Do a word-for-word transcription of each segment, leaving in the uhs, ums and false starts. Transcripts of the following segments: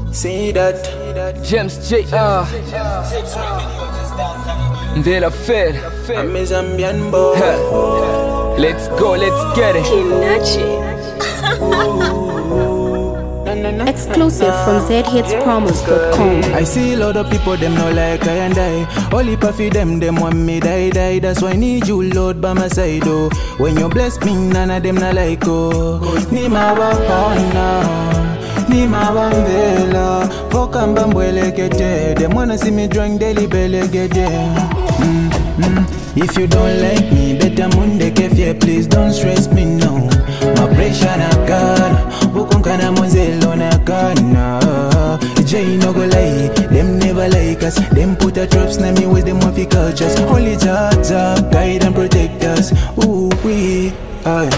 See that James J R Ndela Fed. I'm a Zambian boy. Let's go, let's get it. Exclusive from z hits promos dot com. I see a lot of people, them no like I and I. Only puffy them, them want me die, die. That's why I need you, Lord, by my side, oh. When you bless me, none of them not like, oh. Ni mawapana, ni mawambela. Fokamba mbwele kete. Them wanna see me drink daily bele gede. Mm, mm. If you don't like me, better munde kefye, please don't stress me, no. My pressure na kana, bukunkana monzelo na kana. Jay no go lie, them never like us. Them put a traps na me with them wafi cultures. Only Jah Jah guide and protect us. Ooh we, aye.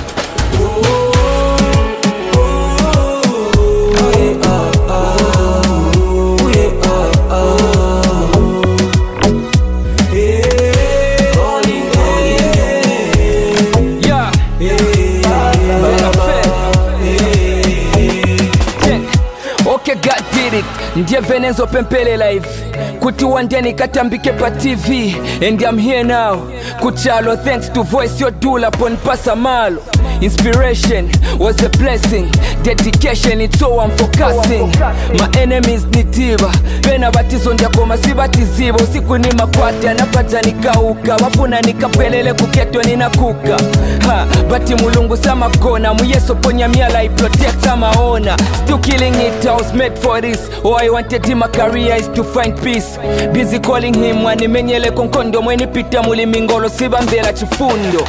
God did it, ndiye Venenzo Pempele live. Kuti one day nikatambike pa T V. And I'm here now, kuchalo thanks to voice your dula pon pasamalo. Inspiration was a blessing, dedication it's so I'm focusing. My enemies ni tiba, pena batizo ndiako masibatiziba. Usiku ni makwati anapata nikauka, wafuna nikapelele kuketwa ninakuka. Ha, bati mulungu sama kona, muyeso ponya miala I protect sama ona. Still killing it, I was made for this. All I wanted in my career is to find peace. Busy calling him wani menyele konkondo, mweni pita muli mingolo siba mbela chifundo.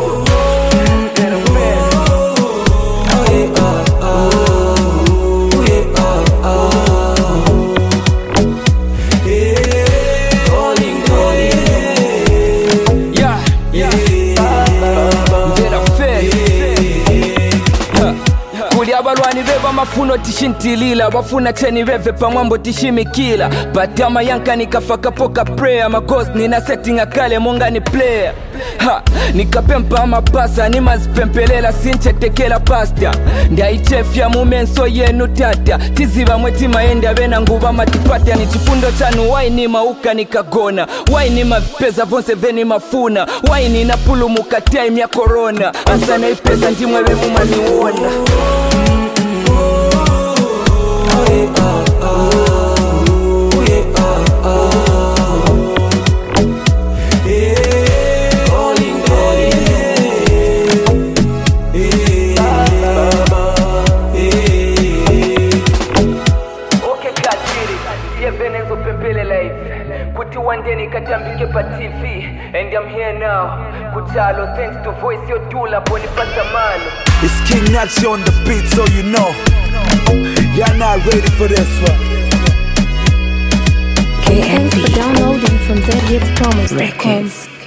Abalwani beba mafuno tishintilila, wafuna cheni reve pamwambo tishimikila. Batama yanka nikafaka poka prayer, makos nina setting akale monga ni player. Ha, nikapempa mapasa ni mazipempelela sinche tekela pasta. Ndaichefya mumenso yenu tata, tiziba mweti maenda bena nguba matipata. Ni chifundo chanu waini mauka nikagona, waini mavipeza vonse veni mafuna, waini na pulu mukatia imya corona. Ansana ipeza ndimwe mumaniwona. Venenzo Pempele live. Kuti one day nikatambike pa T V. And I'm here now, kuchalo thanks to voice your dula poni pasamalo. It's King Nachi on the beat, so you know y'all not ready for this one. Thanks for downloading from z hits promos dot com.